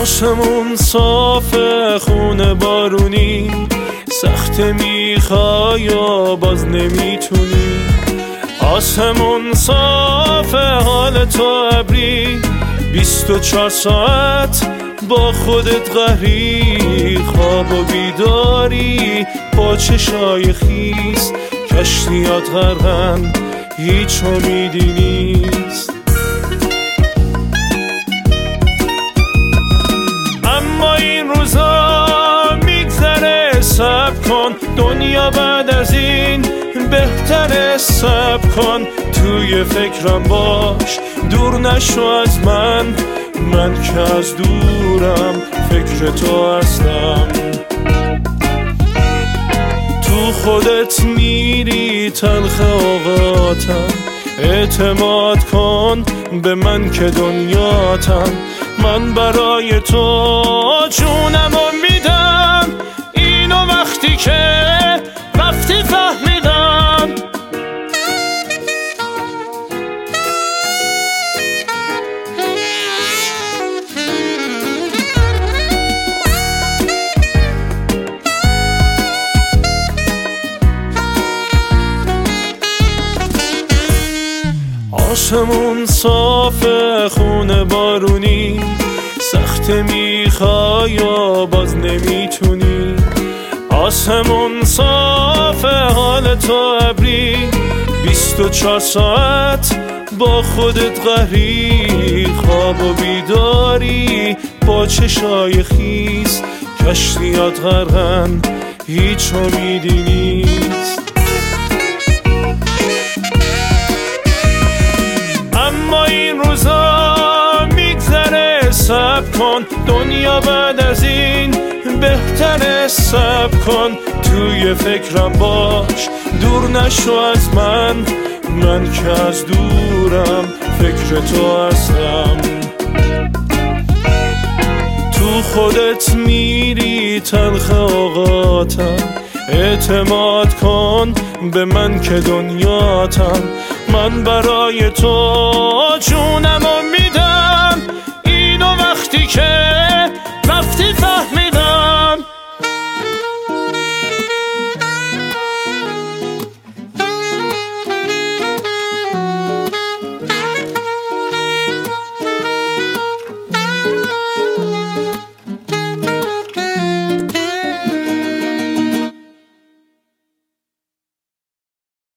آسمون صاف خون بارونی، سخت میخوای یا باز نمیتونی. آسمون صاف حال تو ابری، 24 ساعت با خودت قهری. خواب و بیداری با چشای خیس، کشتیات غرقن هیچ امیدی نیست. اما این روزا میگذره، صبر کن، دنیا بعد از این بهتره. صبر کن، توی فکرم باش، دور نشو از من که از دورم فکر تو هستم. تو خودت میری تلخ اوقاتم، اعتماد کن به من که دنیاتم. من برای تو جونمو میدم، اینو وقتی که رفتی فهمیدم. آسمون صاف خون بارونی، سخت میخوای یا باز نمیتونی. آسمون صاف حال تو ابری، 24 ساعت با خودت قهری. خواب و بیداری با چشای خیس، کشتیات غرقن هیچ امیدی نیست. اما این روزا میگذره، صبر کن، دنیا بعد از این بهتره. صبر کن، توی فکرم باش، دور نشو از من که از دورم فکر تو هستم. تو خودت میری تلخ اوقاتم، اعتماد کن به من که دنیاتم. من برای تو